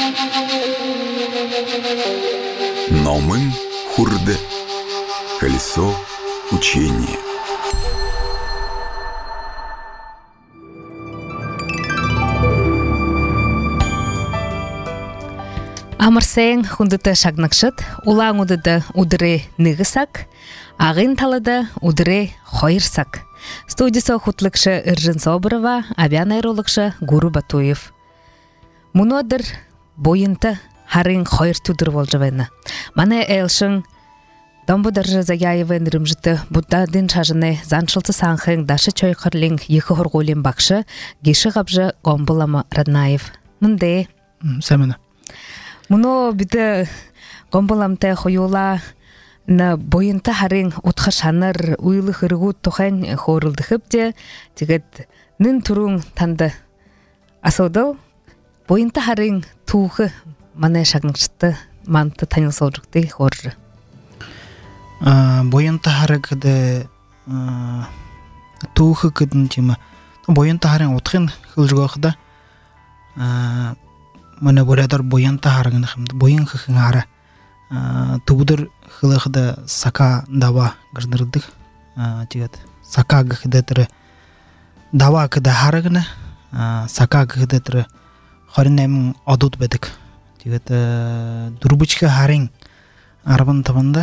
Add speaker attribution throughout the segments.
Speaker 1: Номын хурды. Колесо учения.
Speaker 2: Амарсен хундыта шагнакшыт, улаң удыда удыре нығысак, ағын талыда удыре хойырсак. Студиясы хутлыкшы Иржин Собырова, авиан аэрологшы Гуру Батуев. Мұнодыр бойынты харын хойыр тудыр болжавайны. Маны әлшін Домбударжы Заяевын рымжыты Буддадын шажыны заншылты санхын дашы чойқырлың екі хорғолин бақшы геші ғабжы Гомбулама Раднаев. Мұнде?
Speaker 3: Сәміні.
Speaker 2: Мұны біді Гомбуламты хойула на бойынты харын ұтқы шаныр уйлы хырғу тұхын хорылды хыпте, тегет нын тұрың танды асылдыл, бойынты харын туғы маны шағнықшыты манты таныл солжықты хоржы.
Speaker 3: Бойынты хары кіді туғы кідің темі. Бойынты харын ұтқын хылжығы қыда мана болядар бойынты харыгын хымды. Бойын хықын хары тубудыр хылықыда сака дава гырдырдық. Тегет сака гықыда түрі дава кіда харыгыны, сака гықыда түрі харин әмін адуд бәдік. Тегет дұрбычқы харин арабын табында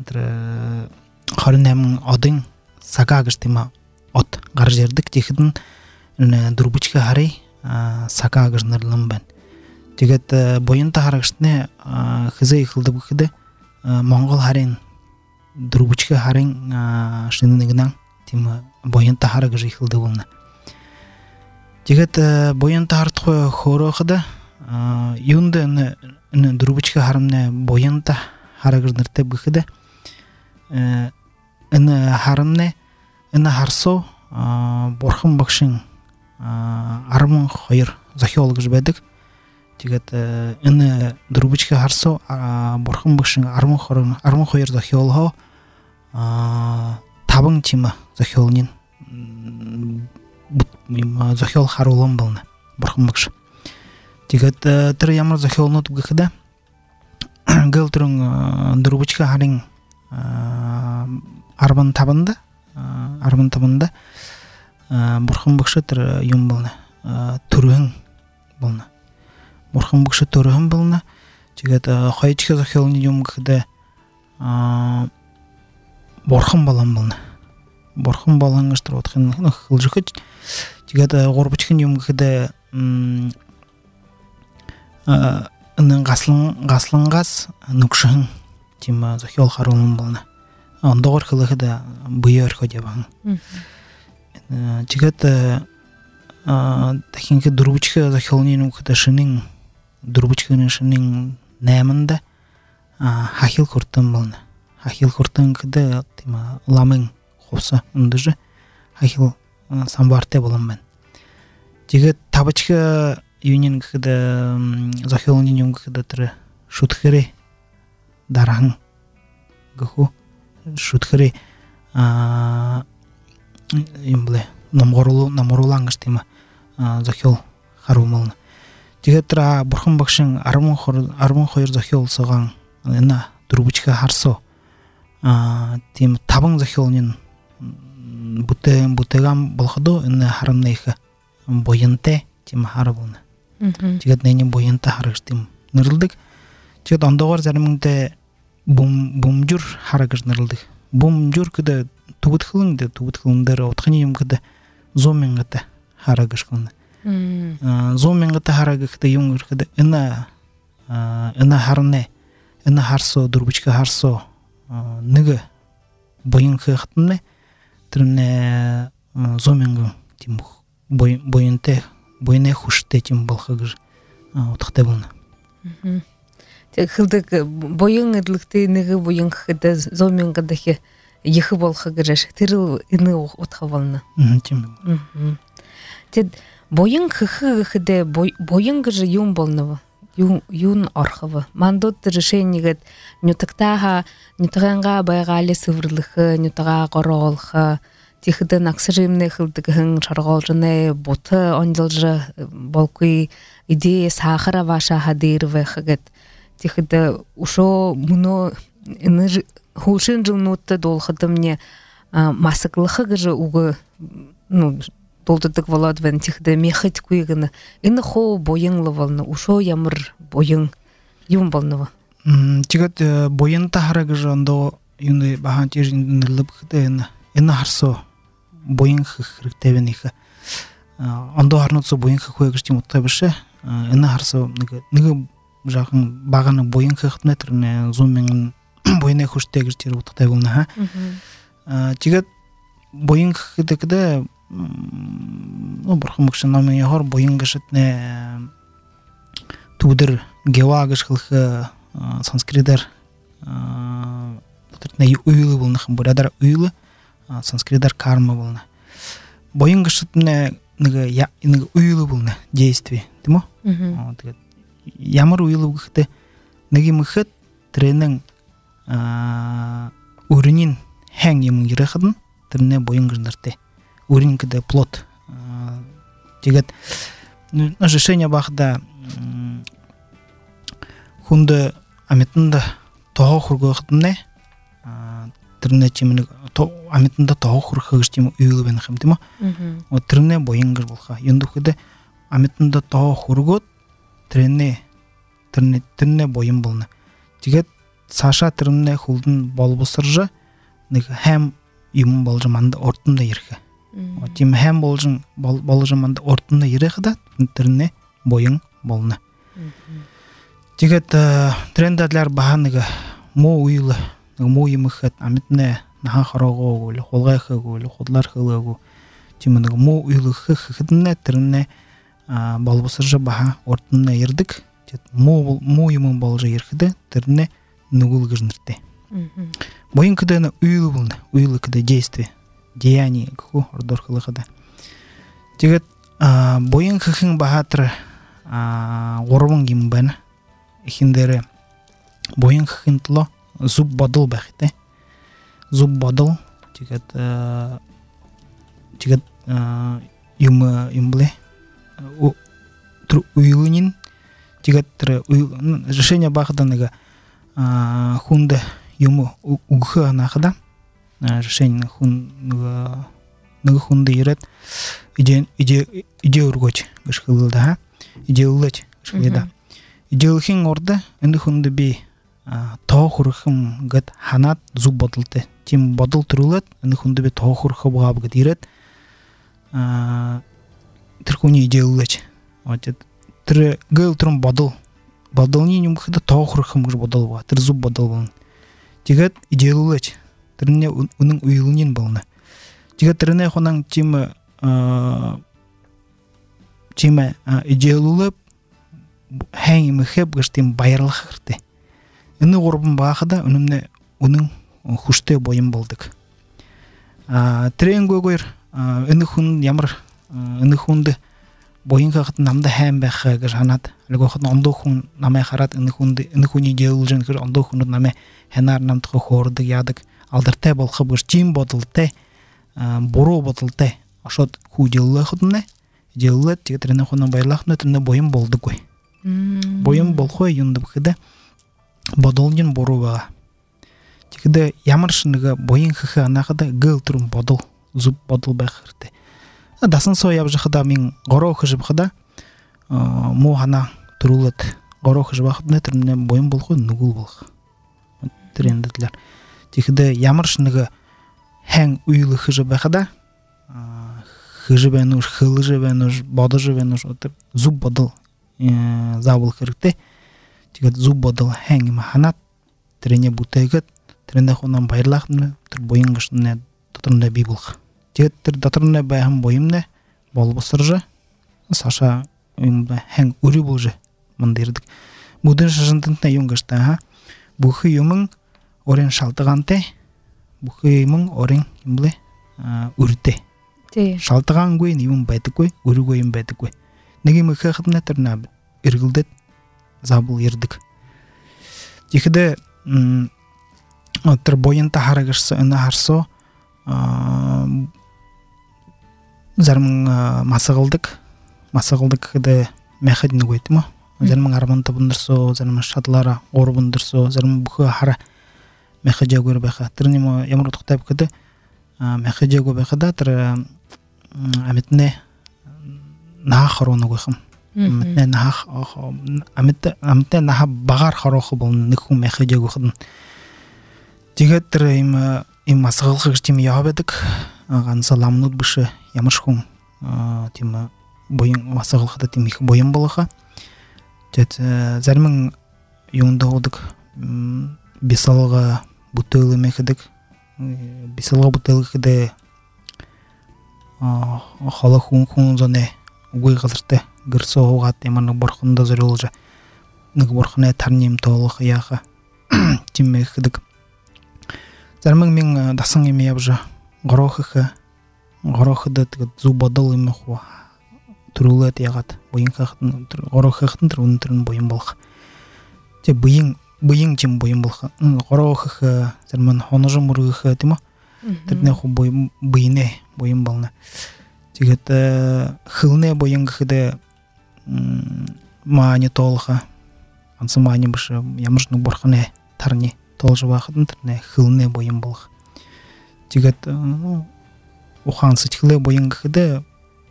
Speaker 3: харин әмін адың сака гыштыма от ғар жердік. Тегетін дұрбычқы хари сака гырдырылым бән. Тегет бойынты харыгыштыны хызы иқылды бұқыды Моңғол харин дұрбычқы харин шынынығынан темі бойынты харыгыжы иқылды болны. Тегет бойынты хартықы хоры оқыды юнды дұрбычқы харымны бойынты харыгыжнырты бұқыды үні харымны үні харсо борхым бақшын армын қойыр захиологыж бәдік. Тегет үні дұрбычқы харсо борхым бақшын армын қойыр захиолығы табың темі захиолынен захиол харулым болны борхым бақшы. Тегет түрі ямыр захиолыны тұп ғықыда гыл түрің дұрбычқы харин арбын табында борхым бақшы түрі юм болны түрігін болны. Борхым бақшы түрігін болны. Тегет қайычқы захиолыны юм ғықыда борхым балан болны. Борхым баланғыштыр отқын қылжықыч. Тегет ғорбычқын юм ғықыда үнін ғаслыңғас нүкшігін темі захиол харулын болны. Ондағыр қылығы бұйы өркі дебағын. Тегет тәкенгі дұрбычқы захиолын ұқыда шының дұрбычқының шының нәмінді хахил құрттың болны. Хахил құрттың кіді ламың қосы үндіжі хахил самбарте болын бән. Тегет табычқы юнин кіді захиолын юн кіді түрі шутхыры дарағын ғықу шутхыры намғырулаңғыш темі захиол хару болны. Тегет тұра бұрхым бақшын армын қойыр захиол соған үні дұрбычқы харсо темі табың захиолын бұттыған болғыды үні харымнайқы бойынты темі хары болны. Тегет нәйнен бойынты харығыш темі нырылдық. Тегет ондағар зәріміңді бұмжүр харығыш нырылдық. Бұмжүр күді тубыт қылыңдар отқын ем күді зомен ғыты харығыш қылны. Зомен ғыты харығы күді юңғыр күді үні харыны, үні харсо, дұрбычқы харсо нүгі бойын қықтынны түріне зомен ғын бойыны хұшты тем болғығыр отқыды болны.
Speaker 2: Қылдық бойын ұдылықты нүгі бойын қыды зомен ғыдығы ехы болғығыр тіріл үні отқа болны. Бойын қықы бойын ғыжы юн болны юн орховы. Мандот решениегет нютактаха нютаганга байгали сыврлыхы, нютага горолхы. тихден аксыжымны хылдыгын шаргалжыны боты онжылжы болкуй идея сахара ваша хадырвы хагат тихде ушо муно хулшин жылнутта долхадым мне масыклыхы гыжы угы долдыдык володвен тихде мехать куйгыны ины хо боyыңлы волны ушо ямыр боyың юм болнова
Speaker 3: тигат боyын тахара гыжы ондо юны бахан тежин нылып хыды ины харсо боyың хырыктебен их ондо харнутсо боyың хыгыш тим уттабышы ины харсо ныгы жакын баганы боyың хыктметрне зуммен боyыны хуштегиш тер уттай болна тигат боyың хыдыкда бурхамыкшын намен яхар боyың гышытне тудыр геогаш хылхы санскриттер тутне уйлы болны хым бурадар уйлы санскриттер карма болны боyың гышытне ныгы уйлы болны действие тимо тигат ямар уйлы гыхты ныгы мыхыт тренинг урынин хэн юм йрыхын трне боyың гыжнырты урын кыды плод тигат решение бахда хунды аметында тоо хургыхтне трне чимни то аметында тоо хургыгыш тим уйлы бен хым тимо о трне боyың гыж болха енді кыды аметында тоо хургот трне боyың болны тигат саша трне хулдын болбусыржы ник һәм юм болжаманда ортында йырхы тим һәм болжаманда ортында йырхыда трне боyың болны тигат трендадлар баһаныгы мо уйлы мо йымыхат аметне наха харого гөл холгайхы гөл ходлар хылыгу тимны мо уйлы хыхыдны трне болбусыржы баһа ортында йырдык мо йымын болжы йырхыды трне нугул гыжнырты боyың кыданы уйлы болны уйлы кыды действие деяние ку ордор хылыгыда тигат боyың хыхын баһатыр горбун гимбен ихиндере боyың хыхынтло зуб бодыл бахте зуб бодыл тигат юмбле уйлынин тигат решение бахданыга хунда юму угхы анахда решение хунда ирет иде ургоч гышкылда иде улач гышкылда иде улхин орда энди хунда би тоо хурхым гат ханат зуб бодылты тим бодыл турулат энди хунда би тоо хурхы бугаб гат ирет тиркуни иде улач отет тир гыл турум бодылни юмхыда тоо хурхым гыш бодыл ба тир зуб бодыл болн тигат иде улач тирне унун уйлунин болны тигат тирне хонан тиме иде улап хэн мөхөб гыштим байырлык хырты эни горбун бахыда үнүмне унун хуште боyым болдук тренгөгөр эни хун ямар эни хунды боyың хакыт намда хэн бахы гышанат лгохот ондо хун намай харат эни хуни делужен кыр ондо хун наме хенар намтык хордук ядык алдыртай болхы быш чим бодылты боро бодылты ашот худиллы худне деллет тигетрене хунан байлахны тне боyым болду кой боyым болхой юндып хыда бодолнин боруга тигде ямыршыныга боyың хыхы анахыда гыл турум бодол зуб бодол бахырты дасын сояб жыхыда мин горо хыжып хыда мо хана турулат горо хыжып хыдне тирне боyым болхой нугул болх трендлер тигде ямыршыныга хэн уйлы хыжып хыда хыжыбенуш хылыжыбенуш бодожыбенуш отыр зуб бодол забыл кырыкты тигет зуб бодол хэн маханат трене бутегет трене хонан байрлахны тур боyың гышны тотырында би булх тигет тир тотырында байхам боyымны болбусыржы саша хэн ури булжы мындырдык будын шыжынтынтна юнгышта бухы юмың орен шалтыганте бухы юмың орен юмле үрте шалтыган гой юм байтык гой ури гойым байтык гой неге мөхө хытна терна иргилдет забыл ердик тихде тир боyын тахарагышсы ына харсо зармын масығылдық кіді мәхәдіні көйті ма? Зармын арман табындырсо, зармын шадлара орбындырсо, зармын бұқы хара мәхәдіе көрі бәқа. Түріне ма ямыр ұтықтап кіді мәхәдіе көрі бәқа да түрі әметіне наға қаруына көйқым. Әметіне наға бағар қаруқы болын нүкін мәхәдіе көйқыдың. Дегет түрі им масығылғы кіштемі яғабедік. Ғанса ламнуд бұшы ямыршқын масығылғыда темейкі бойын болыға. Зармын юңда одық бесалға бұтылы мәкідік. Бесалға бұтылы кіді қалы хуң зоне ұғый ғазырты гірсі оғат еманы борқында зөрі олжа. Нүгі борқына тарнем тоғылық яғы тем мәкідік. Зармын мен дасың еме ябжа ғарохыды зубадыл еме хуа. Түрулы әт яғат. Ғарохықтың түрінің түрін бойын болық. Бұйың тем бойын болық. Ғарохықы зармын хонажы мұрғықы әтіма. Түріне ху бұйыне бойын болына. Тегет хылне бойын ғыды мааны толыға. Ансы мааны бұшы ямыршының борқыны тарыне толжы бақыдың түріне хылне бойын болық. Тегет ұқан сычқылы бойын ғыды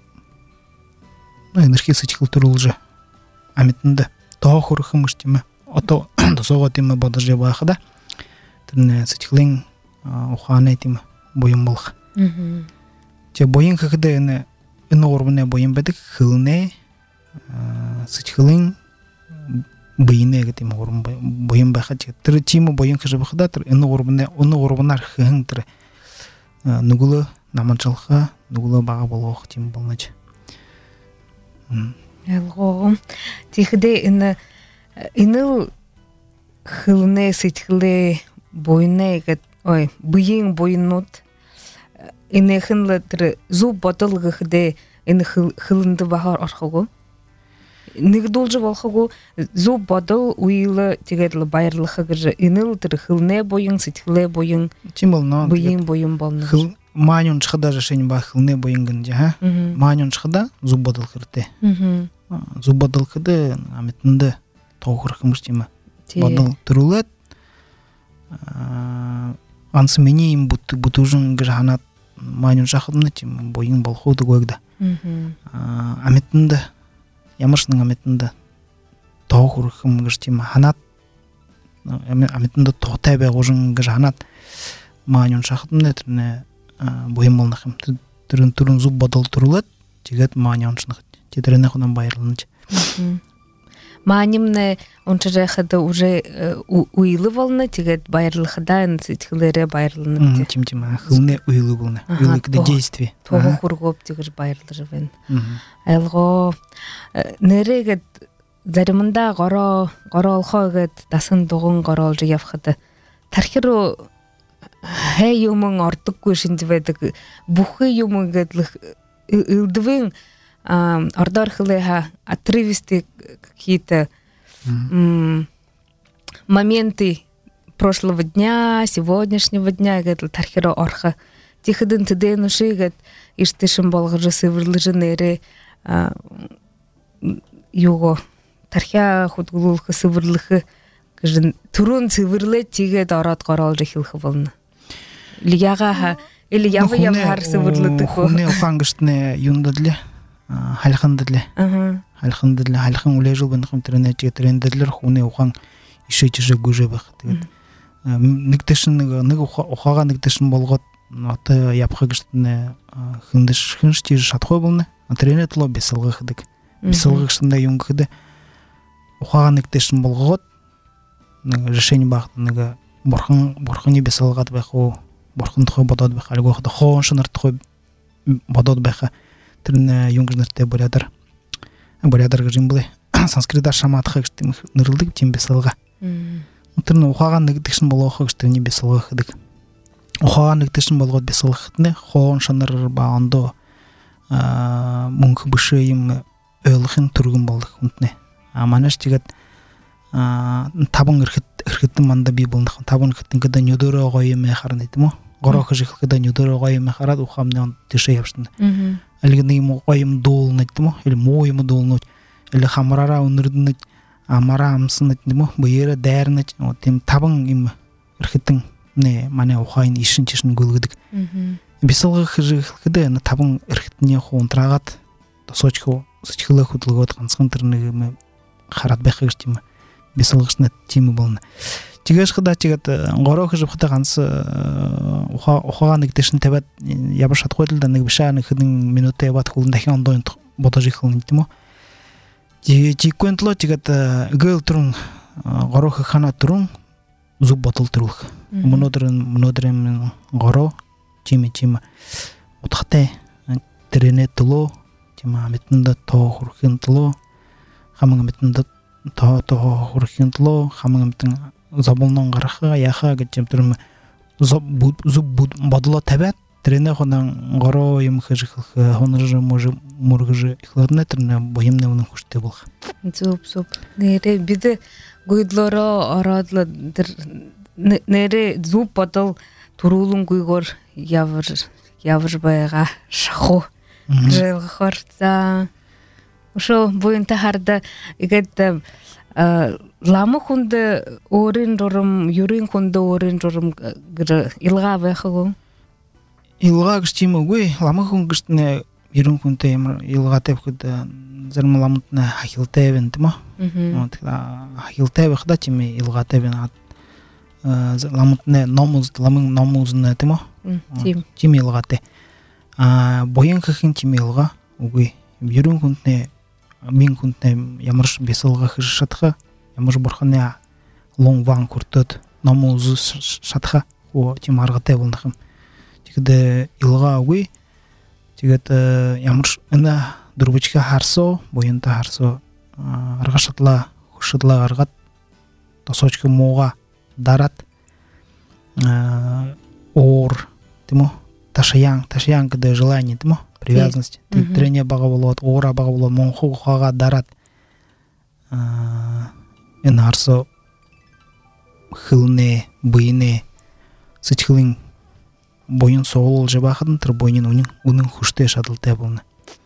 Speaker 3: энергия сычқыл түрілжі. Әметінді тау құрықым үштемі. Ото досоға темі бадыржы бақыда. Түріне сычқылың ұқан әйтемі бойын болық. Бойын ғыды үні орбыне бойын бәдік хылне сычқылың бұйыне әгетемі бойын бақыда. Түрі темі бойын ғыжы бақыда. Үні орбынар хығың түрі. Нүгілі наманчылға, нүгілі баға болуық темі болмач.
Speaker 2: Әлғоғым. Тихіде иныл хылне сычқылы бойыне әгет, бұйын бойынуд. Ине хынлы түрі зуб батылғы хыде ине хылынды бағар арқығу. Нигдолжы болхагу зуб батыл уйлы тегедлі байырлықы гіржі. Иныл түрі хылне бойын, сычқылы бойын, бұйын бойын болны. Маанyon çıkıda решение ба хылне бойын гінде. Маанyon çıkıda зуб батыл кірді. Зуб батыл кірді аметінді тоғы құрқымыш демі. Батыл түрілет. Ансы мені им бұтужын гірханат маанyon шақыдымды темі бойын болхуды көйді. Аметінді ямыршының аметінді тоғы құрқым гірш темі ханат. Аметінді тоғтай бәй ғожын гірханат маанyon шақыдымды түріне бойын болнақым. Түрін зуб батыл түрілет, тегет маанyon шынық. Тедіріне құдан байырлынды. Маанimне онча хада уже уйлы волны тегет байырлыхда сычкылары байырлынды.
Speaker 3: Тим хылне уйлы волны. Уйлы кде действие.
Speaker 2: Тоғы құрғып тегер байырлыжы. Әлго нерегет зарымында ғаралхагет тасын доғын ғаралжы явхады. Тархиру хай юмын артық көшінді бәдік. Бұхы юмын гетлік үлдівін ордар хылыға отрывисты какие-то моменты прошлого дня, сегодняшнего дня, гетл тархиро орха. Тихидын тиден уши гет иштишим болгыжы сывырлыжы нере юго тархия худгулулхы сывырлыхы турун сывырлы тигет арат қаралжы хилхы болны. Лияға или явы явар сывырлы тыху.
Speaker 3: Хуне офангыштне юндадле. Халхандыдле. Халхандыдле. Халхан улай жыл бәндіқым түрінәтіге түрендідлер хуне оған ишетіші көже бақ. Ніктішін, оқаға ніктішін болғат аты япқа кіштіне хындыш тежі шатқой болны. Түренетіло бесілгі қыдық. Бесілгі кіштінде юнғы қыды. Оқаға ніктішін болғат решение бақты. Борқын бесілғат бәқі борқын тұқой бадады бәқі. Әлгі оқыды хоғын шыныр тұқой бадады бәқі. Түріне юңгіжнерте бұрядар ғыжын бұлай. Санскридар шаматыға кіштім нұрылдық тем бесілға. Түріне оқаған нүгдікшін болуға кіштіріне бесілға қыдық. Оқаған нүгдікшін болуға бесілға қыдыне хоғын шаныр бағанды мұңқы бұшы ем өйліғын түргін болдық. Манаш дегет табын ұрқыттың манда бей болдық. Табын ұрқыттың кіді нөдірі оғай емей қарын етім о. горох жихлыда нюдыр гайым харат ухамнан тише япшын. Алигны ему гайым долнат тимо, или моему долнат, или хамрара унрднат, амара амсынат тимо, быйра дәрнат, вот тем табын им ирхитин не мане ухайн ишин чишин гулгыдык. Бисылгы жихлыда на табын ирхитне хонтрагат, тосочко сычхылы хутлыгот ганскын тырныгы харат бэхгштима. Бисылгышны тими болны. Тигеш хыда тигет горох жыпхта ганс ухаганы китешин тебет ябышат койдылда ныбышаны хыдын минуты бат хулындахи ондойн ботажи хылын тимо. Тиккентло тигет гыл турун горох хана турун зуб ботыл турулх. Мнодырын горо тими утхате трене туло тима метнда тохурхин туло хамын метнда тохурхин туло хамын метн забылнан гараха яха гетем турм зуб бадла табат трене хонан горо им хыжых хонржы може мургыжы ихларны трене боемне унун хуште бол.
Speaker 2: Зуб нере биде гуйдлоро арадлы нере зуб бадал турулун гуйгор явыр байга шаху жылгырца ошо боюнта харда игет ламы хунды орын жорым юрин хунды орын жорым илга байхагу
Speaker 3: илга гштима гуй ламы хун гштне юрин хунты илга тепхда зарм ламтна хилтевен тма вот хилтеве хда тими илга тевен ламтне номуз ламын номузна тма тим илгате боян хин тим илга угуй юрин хунтне мен хунтне ямарш бесылга хышатха ямар бурхана лон ван куртот намуз шатха о тим аргате болнахым тигде илга угуй тигет ямарш ана дурбучка харсо боянта харсо аргашатла хушатла аргат тосочка мога дарат ор тимо ташаян кде желание тимо привязанность трение багаволот ора багаволот монху хага дарат энарсо хылне быйне сычхылын боюн соол жабахын тыр боюн унун хуште шатылте болны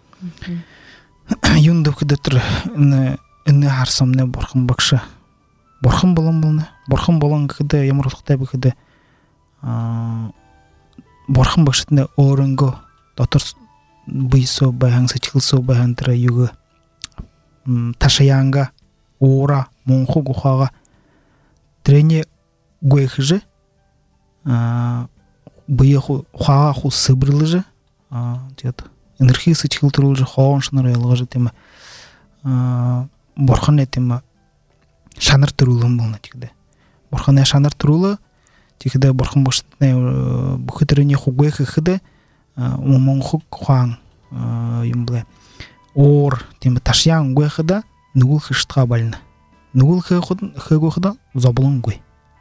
Speaker 3: юндып кдетр ны харсамне борхын бакшы борхын болны борхын болон кде ямрутыкта бекде борхын бакшытне орынго дотор быйсо баян сычхылсо баян тра югы ташаянга ора монху гухага трене гуэхжи быйху хага ху сыбрылжи тет энергия сычхыл турулжи хоон шныр ялгажы тема борхан этема шаныр турулым болна тигде борхан шаныр турулы тигде борхан башытне бухытрене ху гуэххыде монху хуан юмбле ор тема ташян гуэхда нугул хыштга бальна нугул хыгухда забулун гуй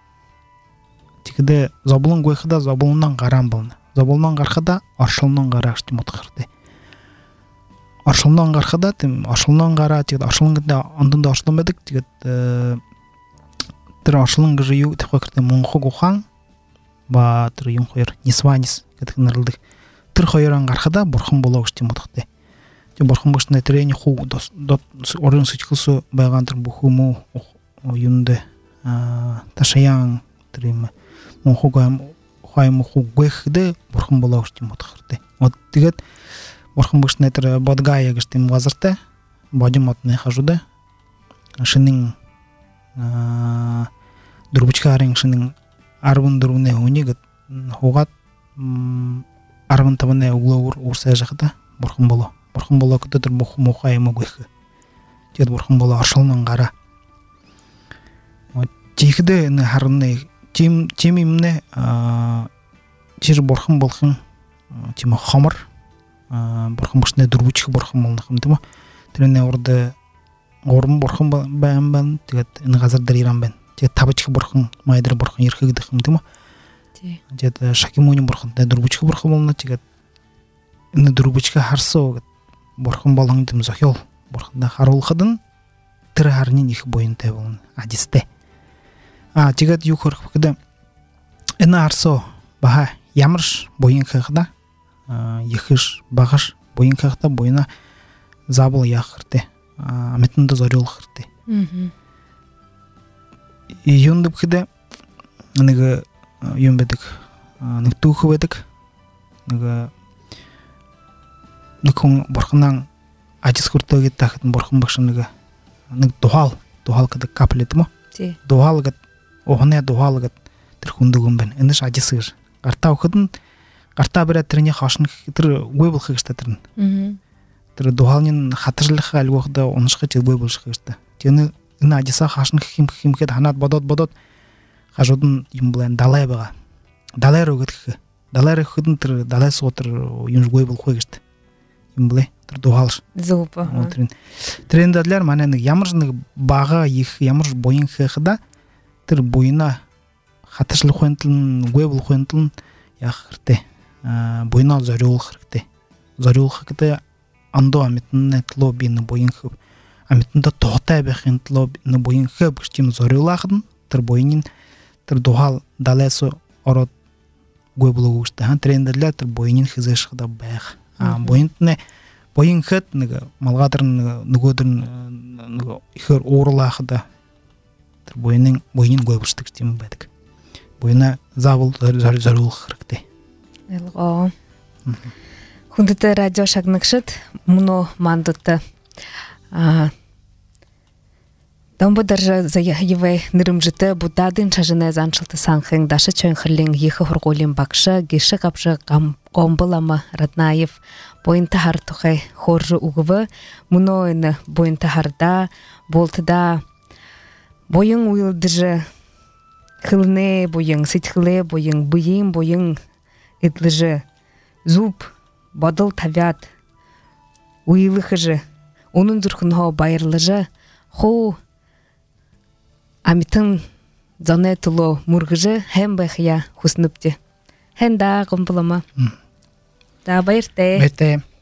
Speaker 3: тигде забулун гуйхда забулунан гарам болна забулунан гархада ашылнан гарашты мутхырды ашылнан гархада тем ашылнан гара тигде ашылнгда андында ашылмадык тигде тер ашылын гыжы ю тихвакырды монху гухан ба тер юм хойр нисванис кеткнерлдик тер хойран гархада бурхан бологышты мутхырды борхын башына трени ху дот орын сычкылсу байгантыр бухуму юнде ташаян трим монхугам хайм ху гехде борхын бологышты мутхырды вот тигет борхын башына тер бодгая гыштым вазырта бодим отны хажуда шынын дурбучкарын шынын арбын дуруне унигет хугат арбын табыне углаур урса жакта борхын боло борхын боло кдетер мухайма гөх тет борхын боло ашылнан гара тигде не харны тимимне жир борхын болхын тима хамыр борхын башне дурбучка борхын болнахым тима трене орда горм борхын бан тет ин газардар иран бен тет табычка борхын майдыр борхын ерхигдихим тима тет шакимони борхын дурбучка борхын болна тет ин дурбучка харсо борхын болон дим зохол борхында харулхадын тир харнин их боюнта болон адисте тигет юхор кыда эн арсо баха ямырш бойын кыгда ехиш багыш бойын кыгда бойына забыл яхырте аметинде зорюл хырте юндып киде ныгы юмбедик нытухыбедик ныгы ныкон борхунан ажис куртоги тахтын борхун башыныгы нык духал кыды каплетмо духал гат ohne духал гат тэрхүндүгүн бен эндеш ажисыр карта окудун карта бера тэрне хашын тэр гойбул хыгыстатырын тэр духалнын хатырлык алгохда онушка чил гойбул шыгысты тени ына ажиса хашын химкет ханат бодот хажудун юм билен далай бага далай рогетке далай худун тэр далай сотыр юнж гойбул хыгысты юм биле тэр духалш
Speaker 2: зупа
Speaker 3: трендадлар мананы ямыржны бага их ямыр боюн хыгда тэр боюна хатырлык хөнтүн гойбул хөнтүн яхырте бойна зорюл хыркте андо аметне тлобин боюн хып аметнда тота бехин тлобин боюн хып чим зорюлахын тэр боюнин тэр духал далесо орот гойбул угушта трендадлар тэр боюнин хызышыда байх боюнтне боюн хет малгадырын нөгөдүн ихер оорулахыда тэр боюнин гойбуштык чим бадык бойна забыл зорюл хыркте
Speaker 2: Элго. Хүндэт радио шагнагшид муно мандутта дамбадар заявай нэрэмжитэ будадын чажынэ занчылты санхын дашы чойнхырлин ехы хургулин бакшы геші қапшы гомбылама Раднаев бойынты хар тухай хоржы угывы муно өні бойынты харда болтыда бойын уйлдыжы хылне бойын сетхыле бойын бойын итлыжы зуб бадыл тавят уйлыхыжы onun дурхынхо байырлыжы хо амитын занетуло мургыжы хэм бэхя хуснупте хэн да гомбулама да байрте